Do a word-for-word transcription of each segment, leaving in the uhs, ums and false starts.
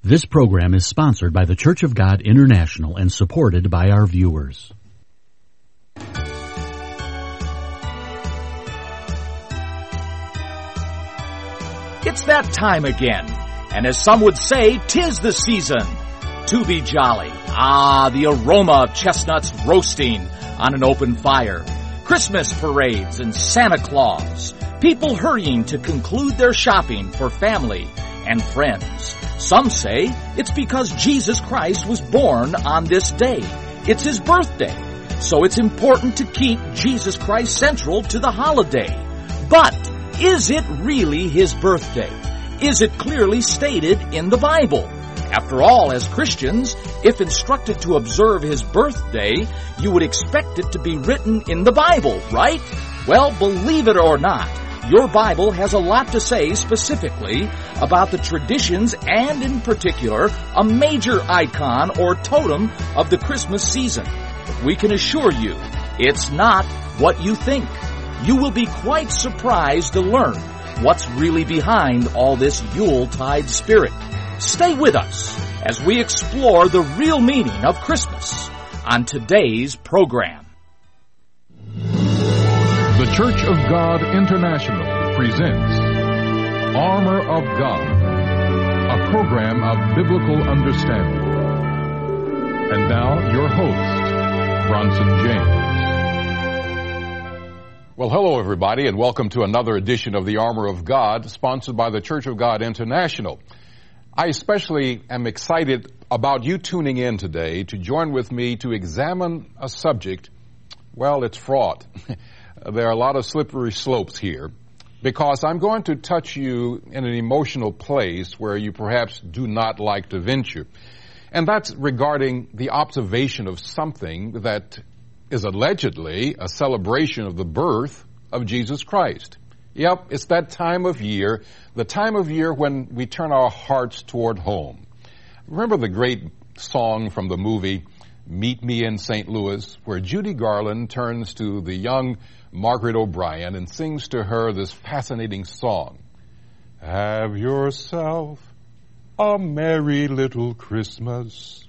This program is sponsored by the Church of God International and supported by our viewers. It's that time again, and as some would say, 'tis the season to be jolly. Ah, the aroma of chestnuts roasting on an open fire, Christmas parades and Santa Claus, people hurrying to conclude their shopping for family and friends. Some say it's because Jesus Christ was born on this day. It's his birthday, so it's important to keep Jesus Christ central to the holiday. But is it really his birthday? Is it clearly stated in the Bible? After all, as Christians, if instructed to observe his birthday, you would expect it to be written in the Bible, right? Well, believe it or not, your Bible has a lot to say specifically about the traditions and, in particular, a major icon or totem of the Christmas season. But we can assure you, it's not what you think. You will be quite surprised to learn what's really behind all this Yuletide spirit. Stay with us as we explore the real meaning of Christmas on today's program. The Church of God International presents Armor of God, a program of biblical understanding. And now, your host, Bronson James. Well, hello, everybody, and welcome to another edition of the Armor of God, sponsored by the Church of God International. I especially am excited about you tuning in today to join with me to examine a subject. Well, it's fraught. There are a lot of slippery slopes here because I'm going to touch you in an emotional place where you perhaps do not like to venture. And that's regarding the observation of something that is allegedly a celebration of the birth of Jesus Christ. Yep, it's that time of year, the time of year when we turn our hearts toward home. Remember the great song from the movie Meet Me in Saint Louis, where Judy Garland turns to the young Margaret O'Brien and sings to her this fascinating song. Have yourself a merry little Christmas.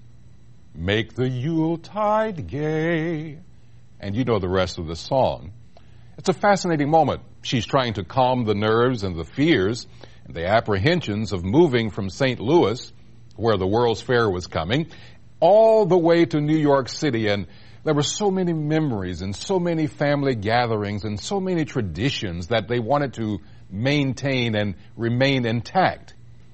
Make the Yuletide gay. And you know the rest of the song. It's a fascinating moment. She's trying to calm the nerves and the fears and the apprehensions of moving from Saint Louis, where the World's Fair was coming, all the way to New York City. And there were so many memories and so many family gatherings and so many traditions that they wanted to maintain and remain intact.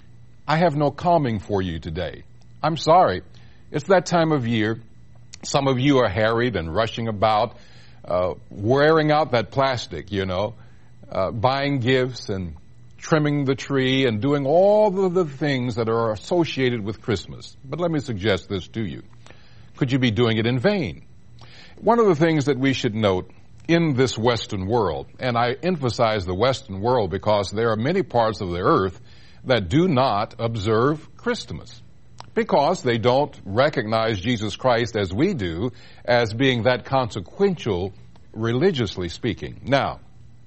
I have no calming for you today. I'm sorry. It's that time of year. Some of you are harried and rushing about, uh, wearing out that plastic, you know, uh, buying gifts and trimming the tree and doing all of the things that are associated with Christmas. But let me suggest this to you. Could you be doing it in vain? One of the things that we should note in this Western world, and I emphasize the Western world because there are many parts of the earth that do not observe Christmas, because they don't recognize Jesus Christ as we do, as being that consequential, religiously speaking. Now,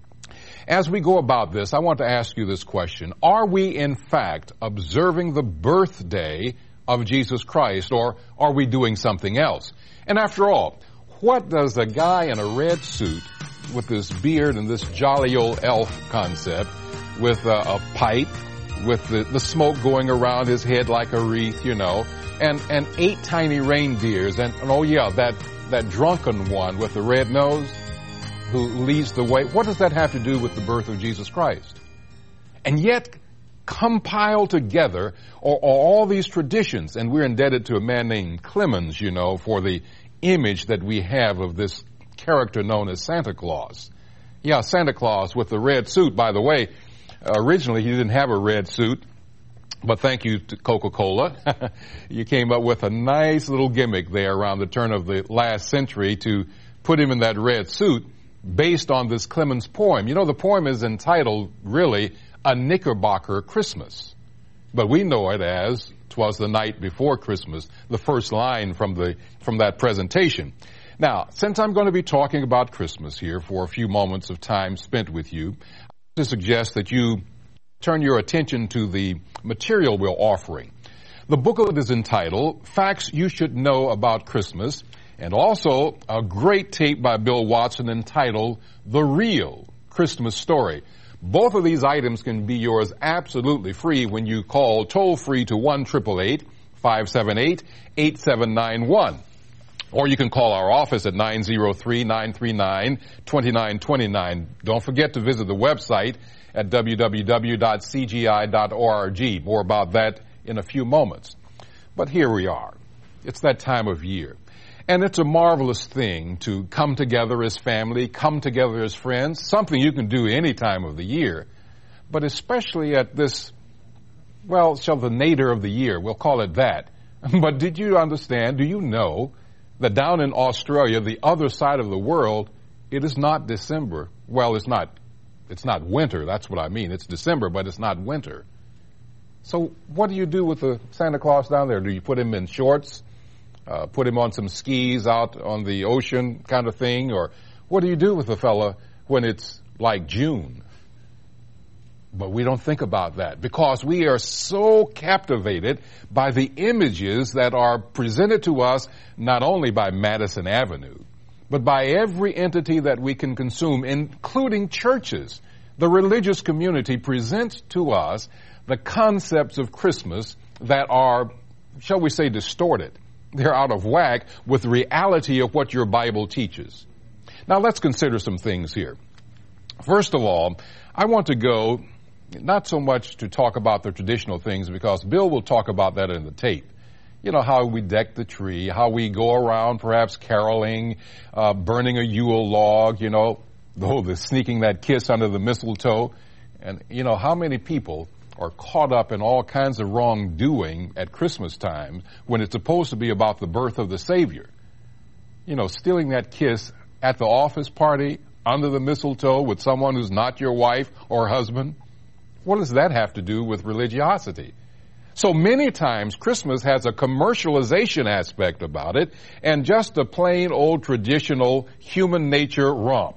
as we go about this, I want to ask you this question. Are we, in fact, observing the birthday of Jesus Christ, or are we doing something else? And after all, what does a guy in a red suit with this beard and this jolly old elf concept with a, a pipe, with the, the smoke going around his head like a wreath, you know, and, and eight tiny reindeers, and, and oh yeah, that, that drunken one with the red nose who leads the way. What does that have to do with the birth of Jesus Christ? And yet, compiled together are, are all these traditions, and we're indebted to a man named Clemens, you know, for the image that we have of this character known as Santa Claus. Yeah, Santa Claus with the red suit, by the way. Originally, he didn't have a red suit, but thank you to Coca-Cola. You came up with a nice little gimmick there around the turn of the last century to put him in that red suit based on this Clemens poem. You know, the poem is entitled, really, A Knickerbocker Christmas. But we know it as "'Twas the Night Before Christmas," the first line from the from that presentation. Now, since I'm going to be talking about Christmas here for a few moments of time spent with you, to suggest that you turn your attention to the material we're offering. The booklet is entitled Facts You Should Know About Christmas, and also a great tape by Bill Watson entitled The Real Christmas Story. Both of these items can be yours absolutely free when you call toll-free to one eight eight eight, five seven eight, eight seven nine one. Or you can call our office at nine zero three, nine three nine, two nine two nine. Don't forget to visit the website at w w w dot c g i dot org. More about that in a few moments. But here we are. It's that time of year. And it's a marvelous thing to come together as family, come together as friends, something you can do any time of the year, but especially at this, well, shall the nadir of the year, we'll call it that. But did you understand, do you know that down in Australia, the other side of the world, it is not December. Well, it's not, it's not winter, that's what I mean. It's December, but it's not winter. So what do you do with the Santa Claus down there? Do you put him in shorts? Uh, put him on some skis out on the ocean kind of thing? Or what do you do with a fella when it's like June? But we don't think about that because we are so captivated by the images that are presented to us not only by Madison Avenue, but by every entity that we can consume, including churches. The religious community presents to us the concepts of Christmas that are, shall we say, distorted. They're out of whack with the reality of what your Bible teaches. Now let's consider some things here. First of all, I want to go not so much to talk about the traditional things because Bill will talk about that in the tape. You know, how we deck the tree, how we go around perhaps caroling, uh, burning a Yule log, you know, oh, the sneaking that kiss under the mistletoe. And, you know, how many people are caught up in all kinds of wrongdoing at Christmas time when it's supposed to be about the birth of the Savior. You know, stealing that kiss at the office party, under the mistletoe with someone who's not your wife or husband. What does that have to do with religiosity? So many times Christmas has a commercialization aspect about it and just a plain old traditional human nature romp.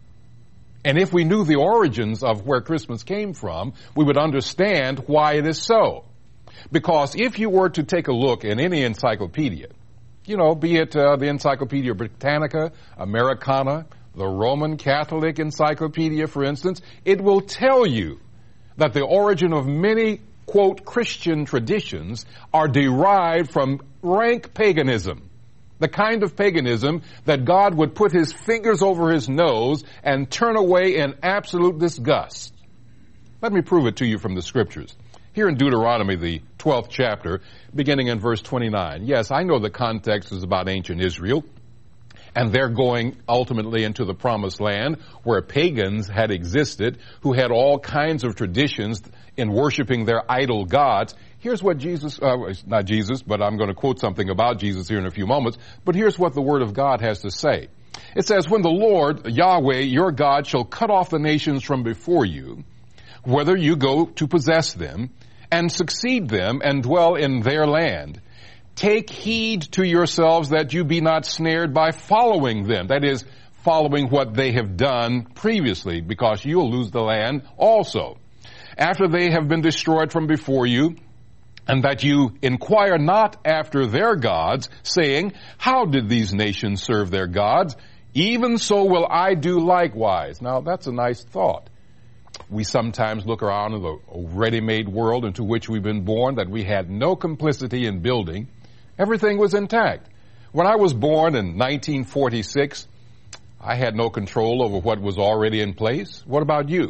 And if we knew the origins of where Christmas came from, we would understand why it is so. Because if you were to take a look in any encyclopedia, you know, be it uh, the Encyclopedia Britannica, Americana, the Roman Catholic Encyclopedia, for instance, it will tell you that the origin of many, quote, Christian traditions are derived from rank paganism. The kind of paganism that God would put his fingers over his nose and turn away in absolute disgust. Let me prove it to you from the scriptures. Here in Deuteronomy, the twelfth chapter, beginning in verse twenty-nine. Yes, I know the context is about ancient Israel, and they're going ultimately into the promised land where pagans had existed who had all kinds of traditions in worshiping their idol gods. Here's what Jesus, uh, not Jesus, but I'm going to quote something about Jesus here in a few moments, but here's what the Word of God has to say. It says, when the Lord, Yahweh, your God, shall cut off the nations from before you, whether you go to possess them, and succeed them, and dwell in their land, take heed to yourselves that you be not snared by following them. That is, following what they have done previously, because you'll lose the land also. After they have been destroyed from before you, and that you inquire not after their gods, saying, how did these nations serve their gods? Even so will I do likewise. Now, that's a nice thought. We sometimes look around in the ready-made world into which we've been born that we had no complicity in building. Everything was intact. When I was born in nineteen forty-six, I had no control over what was already in place. What about you?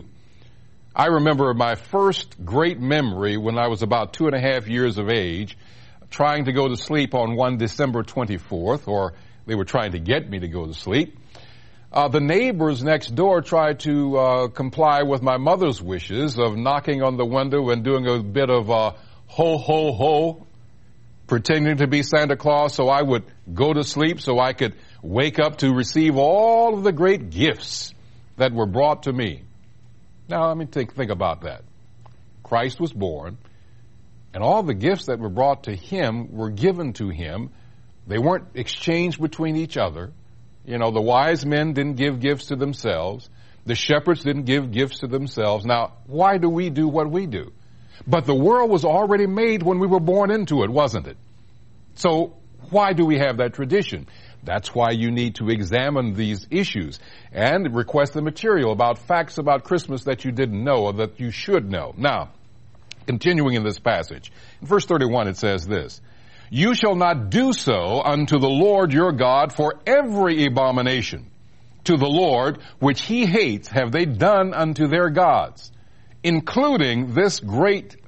I remember my first great memory when I was about two and a half years of age, trying to go to sleep on one December twenty-fourth, or they were trying to get me to go to sleep. Uh, the neighbors next door tried to uh, comply with my mother's wishes of knocking on the window and doing a bit of uh, ho, ho, ho, pretending to be Santa Claus so I would go to sleep so I could wake up to receive all of the great gifts that were brought to me. Now, let me think, think about that. Christ was born, and all the gifts that were brought to him were given to him. They weren't exchanged between each other. You know, the wise men didn't give gifts to themselves. The shepherds didn't give gifts to themselves. Now, why do we do what we do? But the world was already made when we were born into it, wasn't it? So why do we have that tradition? That's why you need to examine these issues and request the material about facts about Christmas that you didn't know or that you should know. Now, continuing in this passage, in verse thirty-one it says this, "You shall not do so unto the Lord your God, for every abomination to the Lord which he hates have they done unto their gods, including this great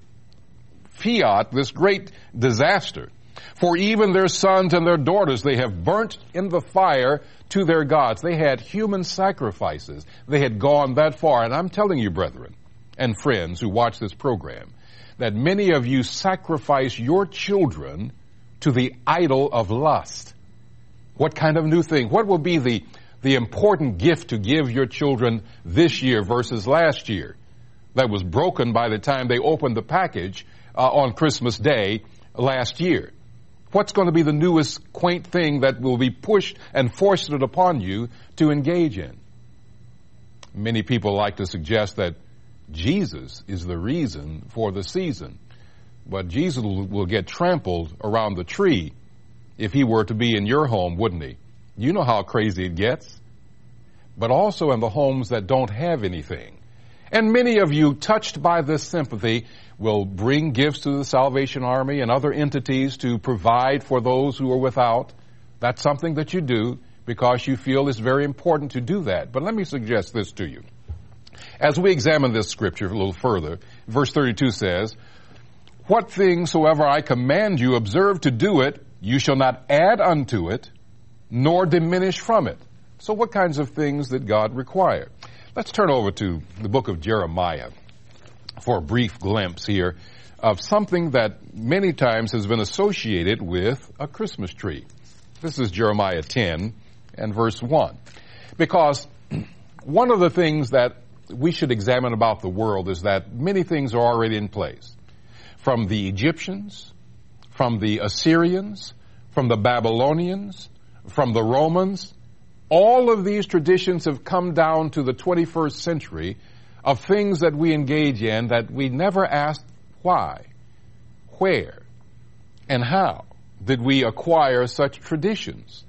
fiat, this great disaster. For even their sons and their daughters they have burnt in the fire to their gods." They had human sacrifices. They had gone that far. And I'm telling you, brethren and friends who watch this program, that many of you sacrifice your children to the idol of lust. What kind of new thing? What will be the, the important gift to give your children this year versus last year that was broken by the time they opened the package uh, on Christmas Day last year? What's going to be the newest quaint thing that will be pushed and foisted upon you to engage in? Many people like to suggest that Jesus is the reason for the season. But Jesus will get trampled around the tree if he were to be in your home, wouldn't he? You know how crazy it gets. But also in the homes that don't have anything. And many of you, touched by this sympathy, will bring gifts to the Salvation Army and other entities to provide for those who are without. That's something that you do because you feel it's very important to do that. But let me suggest this to you. As we examine this scripture a little further, verse thirty-two says, "What things soever I command you, observe to do it. You shall not add unto it, nor diminish from it." So what kinds of things did God require? Let's turn over to the book of Jeremiah for a brief glimpse here of something that many times has been associated with a Christmas tree. This is Jeremiah ten and verse one. Because one of the things that we should examine about the world is that many things are already in place. From the Egyptians, from the Assyrians, from the Babylonians, from the Romans, all of these traditions have come down to the twenty-first century of things that we engage in that we never asked why, where, and how did we acquire such traditions.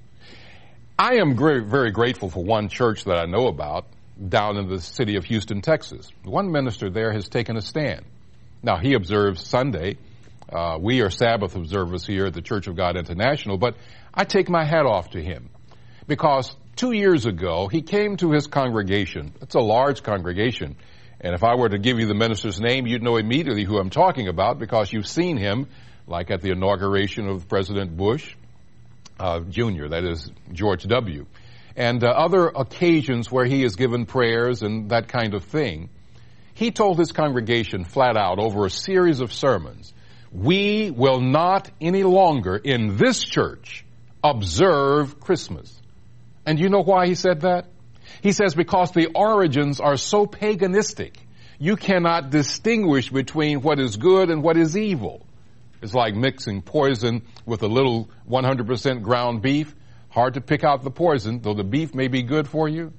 I am very, very grateful for one church that I know about down in the city of Houston, Texas. One minister there has taken a stand. Now, he observes Sunday. Uh, we are Sabbath observers here at the Church of God International, but I take my hat off to him because two years ago, he came to his congregation. It's a large congregation. And if I were to give you the minister's name, you'd know immediately who I'm talking about because you've seen him, like at the inauguration of President Bush, uh, Junior, that is George W., and uh, other occasions where he has given prayers and that kind of thing. He told his congregation flat out over a series of sermons, "We will not any longer in this church observe Christmas." And you know why he said that? He says because the origins are so paganistic, you cannot distinguish between what is good and what is evil. It's like mixing poison with a little one hundred percent ground beef. Hard to pick out the poison, though the beef may be good for you.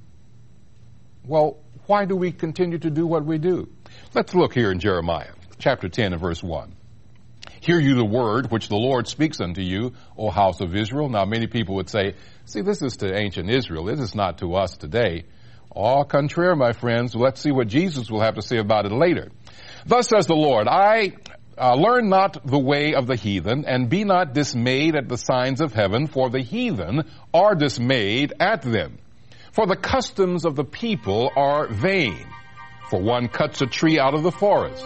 Well, why do we continue to do what we do? Let's look here in Jeremiah, chapter ten and verse one. "Hear you the word which the Lord speaks unto you, O house of Israel." Now, many people would say, see, this is to ancient Israel. This is not to us today. Au contraire, my friends. Let's see what Jesus will have to say about it later. "Thus says the Lord, I uh, learn not the way of the heathen, and be not dismayed at the signs of heaven, for the heathen are dismayed at them. For the customs of the people are vain. For one cuts a tree out of the forest."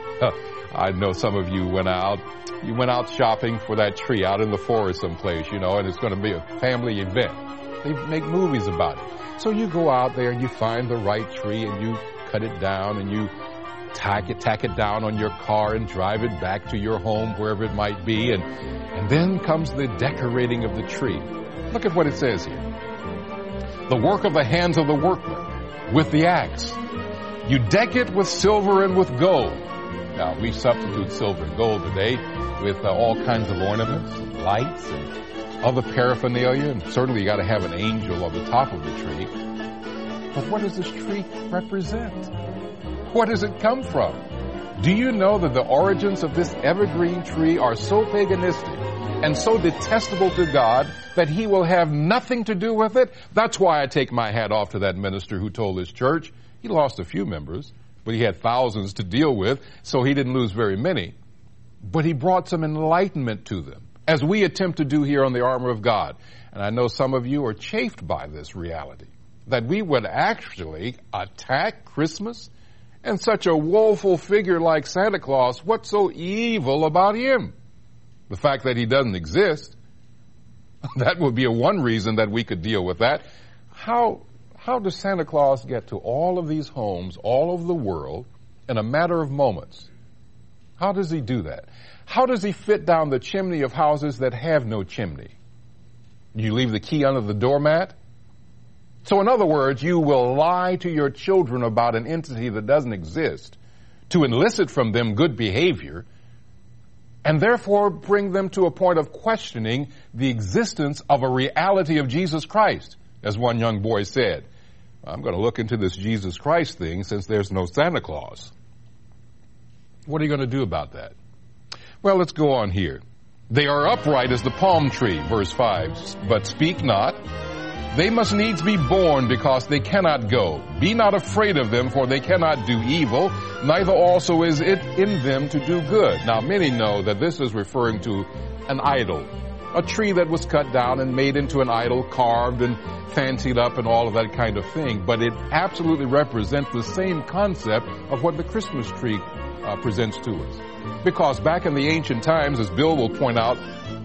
I know some of you went out, you went out shopping for that tree out in the forest someplace, you know, and it's going to be a family event. They make movies about it. So you go out there and you find the right tree and you cut it down and you tack it, tack it down on your car and drive it back to your home, wherever it might be. And, and then comes the decorating of the tree. Look at what it says here. "The work of the hands of the workman with the axe. You deck it with silver and with gold." Now, we substitute silver and gold today with uh, all kinds of ornaments, and lights, and other paraphernalia, and certainly you got to have an angel on the top of the tree. But what does this tree represent? Where does it come from? Do you know that the origins of this evergreen tree are so paganistic and so detestable to God that he will have nothing to do with it? That's why I take my hat off to that minister who told his church. He lost a few members, but he had thousands to deal with, so he didn't lose very many. But he brought some enlightenment to them, as we attempt to do here on the Armor of God. And I know some of you are chafed by this reality, that we would actually attack Christmas and such a woeful figure like Santa Claus. What's so evil about him? The fact that he doesn't exist. That would be a one reason that we could deal with that. How, how does Santa Claus get to all of these homes all over the world in a matter of moments? How does he do that? How does he fit down the chimney of houses that have no chimney? You leave the key under the doormat? So in other words, you will lie to your children about an entity that doesn't exist to elicit from them good behavior and therefore bring them to a point of questioning the existence of a reality of Jesus Christ. As one young boy said, I'm going to look into this Jesus Christ thing since there's no Santa Claus. What are you going to do about that? Well, let's go on here. They are upright as the palm tree, verse five, but speak not. They must needs be born because they cannot go. Be not afraid of them, for they cannot do evil, neither also is it in them to do good. Now, many know that this is referring to an idol, a tree that was cut down and made into an idol, carved and fancied up and all of that kind of thing. But it absolutely represents the same concept of what the Christmas tree uh, presents to us. Because back in the ancient times, as Bill will point out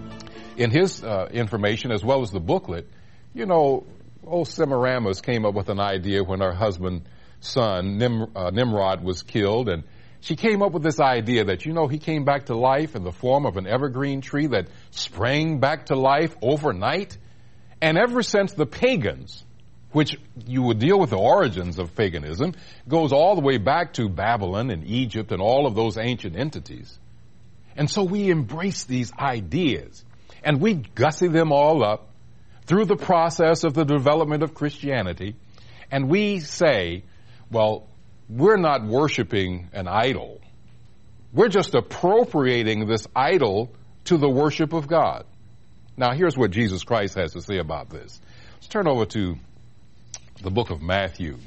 in his uh, information as well as the booklet, you know, old Semiramis came up with an idea when her husband's son, Nim, uh, Nimrod, was killed. And she came up with this idea that, you know, he came back to life in the form of an evergreen tree that sprang back to life overnight. And ever since the pagans, which you would deal with the origins of paganism, goes all the way back to Babylon and Egypt and all of those ancient entities. And so we embrace these ideas and we gussy them all up through the process of the development of Christianity, and we say, well, we're not worshiping an idol. We're just appropriating this idol to the worship of God. Now, here's what Jesus Christ has to say about this. Let's turn over to the book of Matthew.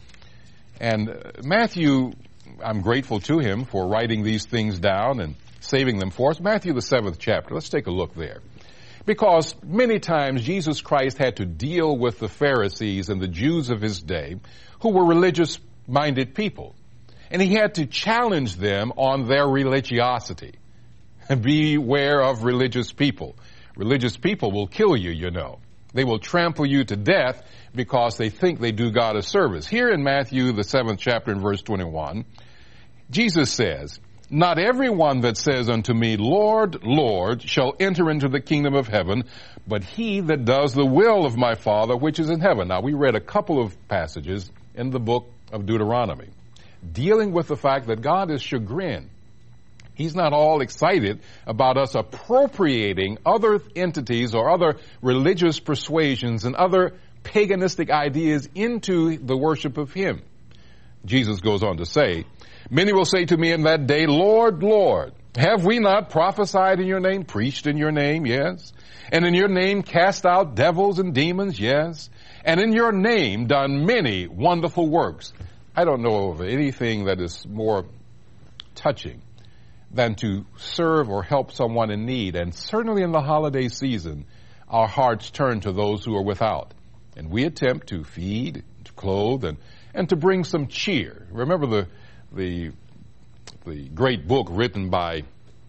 And Matthew, I'm grateful to him for writing these things down and saving them for us. Matthew, the seventh chapter. Let's take a look there. Because many times Jesus Christ had to deal with the Pharisees and the Jews of his day who were religious-minded people. And he had to challenge them on their religiosity. Beware of religious people. Religious people will kill you, you know. They will trample you to death because they think they do God a service. Here in Matthew, the seventh chapter, in verse twenty-one, Jesus says, not everyone that says unto me, Lord, Lord, shall enter into the kingdom of heaven, but he that does the will of my Father which is in heaven. Now, we read a couple of passages in the book of Deuteronomy dealing with the fact that God is chagrined. He's not all excited about us appropriating other entities or other religious persuasions and other paganistic ideas into the worship of him. Jesus goes on to say, many will say to me in that day, Lord, Lord, have we not prophesied in your name, preached in your name? Yes. And in your name cast out devils and demons? Yes. And in your name done many wonderful works. I don't know of anything that is more touching than to serve or help someone in need. And certainly in the holiday season, our hearts turn to those who are without. And we attempt to feed, to clothe, and, and to bring some cheer. Remember the the the great book written by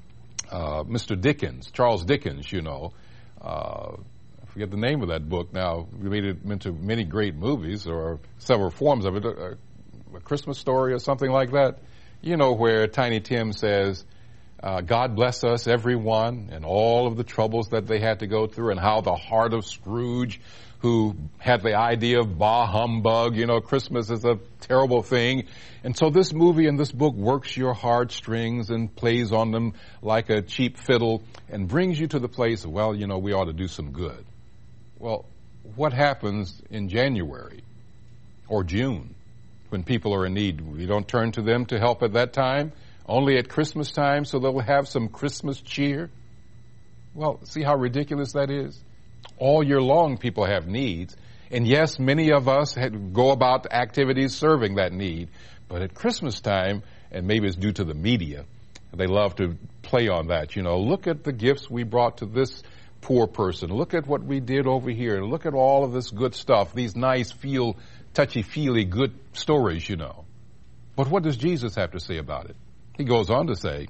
uh, Mister Dickens, Charles Dickens, you know. Uh, I forget the name of that book now. We made it into many great movies or several forms of it. A, a Christmas Story or something like that. You know, where Tiny Tim says, uh, God bless us, everyone, and all of the troubles that they had to go through, and how the heart of Scrooge, who had the idea of bah humbug, you know, Christmas is a terrible thing. And so this movie and this book works your heartstrings and plays on them like a cheap fiddle and brings you to the place of, well, you know, we ought to do some good. Well, what happens in January or June when people are in need? We don't turn to them to help at that time. only at Christmas time so they'll have some Christmas cheer. Well, see how ridiculous that is? All year long people have needs. And yes, many of us had, go about activities serving that need. But at Christmas time, and maybe it's due to the media, they love to play on that. You know, look at the gifts we brought to this poor person. Look at what we did over here. Look at all of this good stuff, these nice, feel, touchy-feely good stories, you know. But what does Jesus have to say about it? He goes on to say,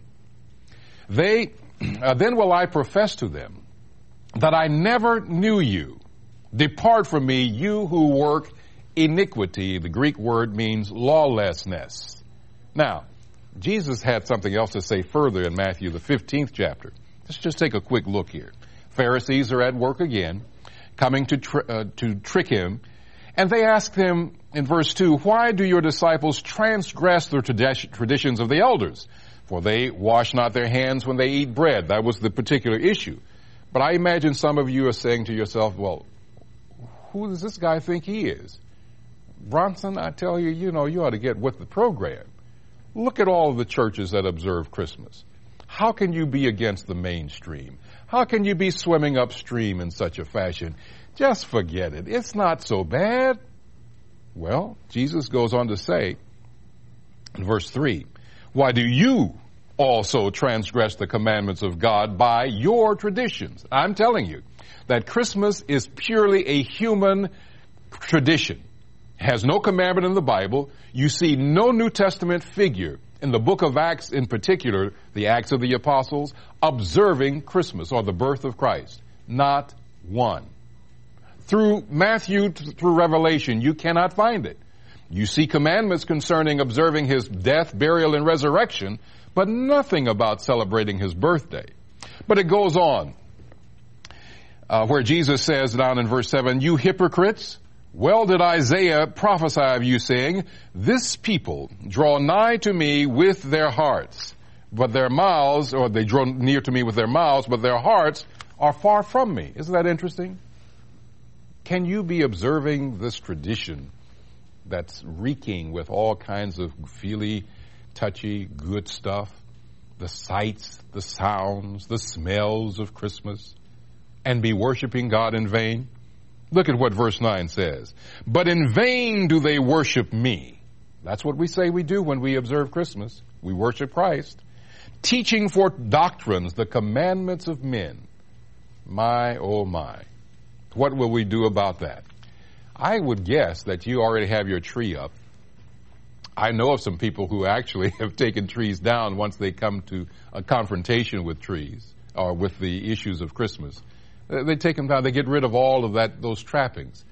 They, uh, then will I profess to them that I never knew you. Depart from me, you who work iniquity. The Greek word means lawlessness. Now, Jesus had something else to say further in Matthew, the fifteenth chapter. Let's just take a quick look here. Pharisees are at work again, coming to, tr- uh, to trick him. And they ask him in verse two, why do your disciples transgress the tradi- traditions of the elders? For they wash not their hands when they eat bread. That was the particular issue. But I imagine some of you are saying to yourself, well, who does this guy think he is? Bronson, I tell you, you know, you ought to get with the program. Look at all of the churches that observe Christmas. How can you be against the mainstream? How can you be swimming upstream in such a fashion? Just forget it. It's not so bad. Well, Jesus goes on to say in verse three, why do you also transgress the commandments of God by your traditions? I'm telling you that Christmas is purely a human tradition. It has no commandment in the Bible. You see no New Testament figure in the book of Acts, in particular, the Acts of the Apostles, observing Christmas or the birth of Christ. Not one. Through Matthew, through Revelation, you cannot find it. You see commandments concerning observing his death, burial, and resurrection, but nothing about celebrating his birthday. But it goes on, uh, where Jesus says down in verse seven, you hypocrites, well did Isaiah prophesy of you, saying, this people draw nigh to me with their hearts, but their mouths, or they draw near to me with their mouths, but their hearts are far from me. Isn't that interesting? Can you be observing this tradition that's reeking with all kinds of feely, touchy, good stuff, the sights, the sounds, the smells of Christmas, and be worshiping God in vain? Look at what verse nine says. But in vain do they worship me. That's what we say we do when we observe Christmas. We worship Christ. Teaching for doctrines the commandments of men. My, oh my. What will we do about that? I would guess that you already have your tree up. I know of some people who actually have taken trees down once they come to a confrontation with trees or with the issues of Christmas. They take them down. They get rid of all of that, those trappings.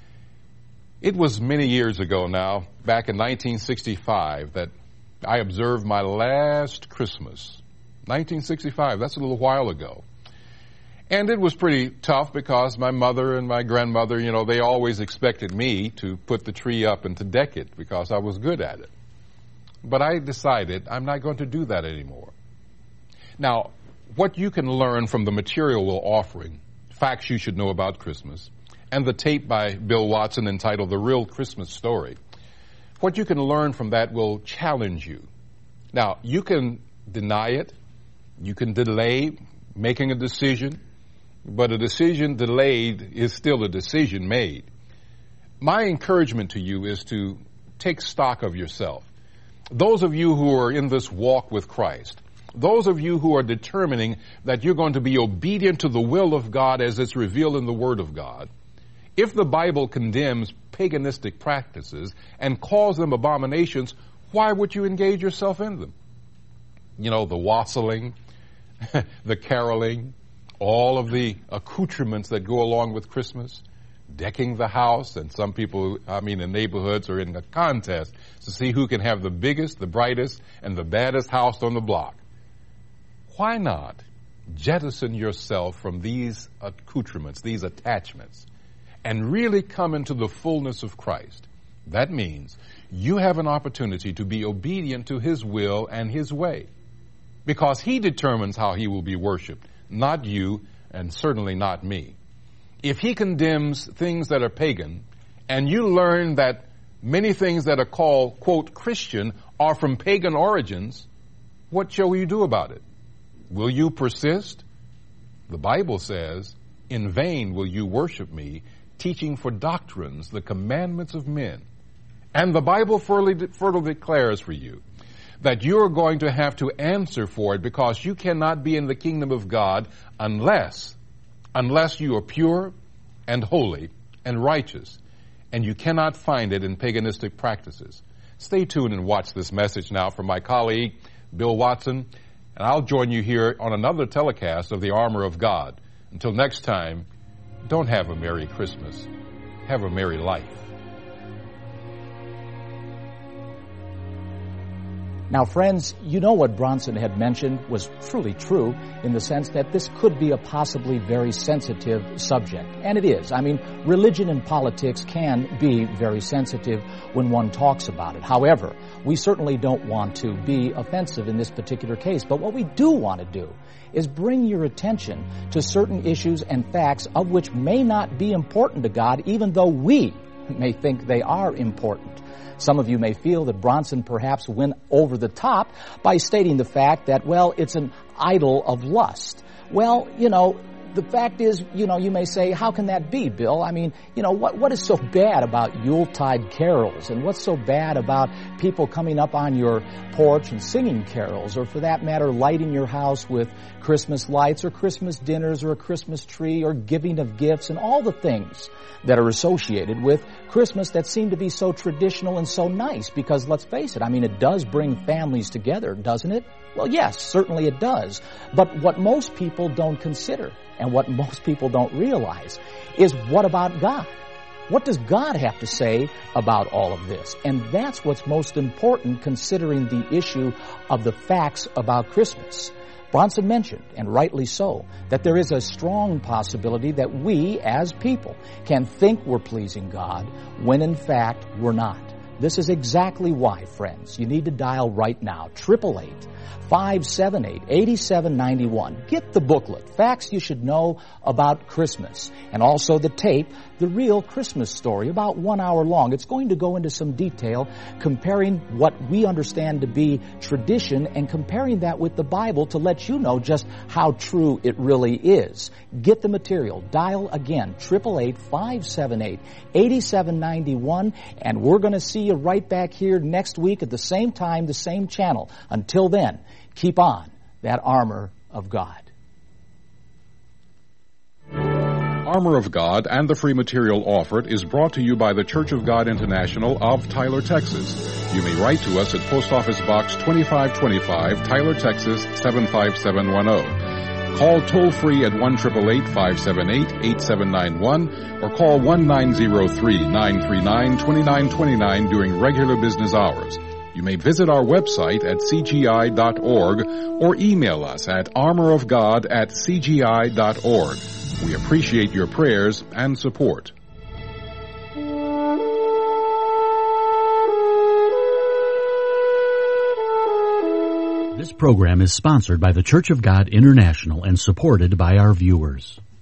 It was many years ago now, back in nineteen sixty-five, that I observed my last Christmas. nineteen sixty-five, that's a little while ago. And it was pretty tough because my mother and my grandmother, you know, they always expected me to put the tree up and to deck it because I was good at it. But I decided I'm not going to do that anymore. Now, what you can learn from the material we're offering, Facts You Should Know About Christmas, and the tape by Bill Watson entitled The Real Christmas Story, what you can learn from that will challenge you. Now, you can deny it. You can delay making a decision. But a decision delayed is still a decision made. My encouragement to you is to take stock of yourself. Those of you who are in this walk with Christ, those of you who are determining that you're going to be obedient to the will of God as it's revealed in the Word of God, if the Bible condemns paganistic practices and calls them abominations, why would you engage yourself in them? You know, the wassailing, the caroling, all of the accoutrements that go along with Christmas, decking the house, and some people, I mean, in neighborhoods are in a contest to see who can have the biggest, the brightest, and the baddest house on the block. Why not jettison yourself from these accoutrements, these attachments, and really come into the fullness of Christ? That means you have an opportunity to be obedient to His will and His way, because He determines how He will be worshiped. Not you, and certainly not me. If He condemns things that are pagan, and you learn that many things that are called, quote, Christian are from pagan origins, what shall you do about it? Will you persist? The Bible says, in vain will you worship me, teaching for doctrines the commandments of men. And the Bible further, further declares for you that you're going to have to answer for it, because you cannot be in the kingdom of God unless, unless you are pure and holy and righteous. And you cannot find it in paganistic practices. Stay tuned and watch this message now from my colleague, Bill Watson, and I'll join you here on another telecast of the Armor of God. Until next time, don't have a Merry Christmas. Have a Merry life. Now, friends, you know what Bronson had mentioned was truly true in the sense that this could be a possibly very sensitive subject. And it is. I mean, religion and politics can be very sensitive when one talks about it. However, we certainly don't want to be offensive in this particular case. But what we do want to do is bring your attention to certain issues and facts of which may not be important to God, even though we may think they are important. Some of you may feel that Bronson perhaps went over the top by stating the fact that, well, it's an idol of lust. Well, you know, the fact is, you know, you may say, how can that be, Bill? I mean, you know, what what is so bad about Yuletide carols? And what's so bad about people coming up on your porch and singing carols? Or for that matter, lighting your house with Christmas lights or Christmas dinners or a Christmas tree or giving of gifts and all the things that are associated with Christmas that seem to be so traditional and so nice? Because let's face it, I mean, it does bring families together, doesn't it? Well, yes, certainly it does. But what most people don't consider and what most people don't realize is, what about God? What does God have to say about all of this? And that's what's most important, considering the issue of the facts about Christmas. Bronson mentioned, and rightly so, that there is a strong possibility that we, as people, can think we're pleasing God when in fact we're not. This is exactly why, friends, you need to dial right now, eight eight eight, five seven eight, eight seven nine one. Get the booklet, Facts You Should Know About Christmas, and also the tape, The Real Christmas Story, about one hour long. It's going to go into some detail comparing what we understand to be tradition and comparing that with the Bible to let you know just how true it really is. Get the material. Dial again, eight eight eight, five seven eight, eight seven nine one, and we're going to see you right back here next week at the same time, the same channel. Until then, keep on that armor of God. Armor of God and the free material offered is brought to you by the Church of God International of Tyler, Texas. You may write to us at Post Office Box twenty-five twenty-five, Tyler, Texas seven five seven one zero. Call toll-free at one eight eight eight, five seven eight, eight seven nine one or call one nine zero three, nine three nine, two nine two nine during regular business hours. You may visit our website at c g i dot org or email us at armorofgod at c g i dot org. We appreciate your prayers and support. This program is sponsored by the Church of God International and supported by our viewers.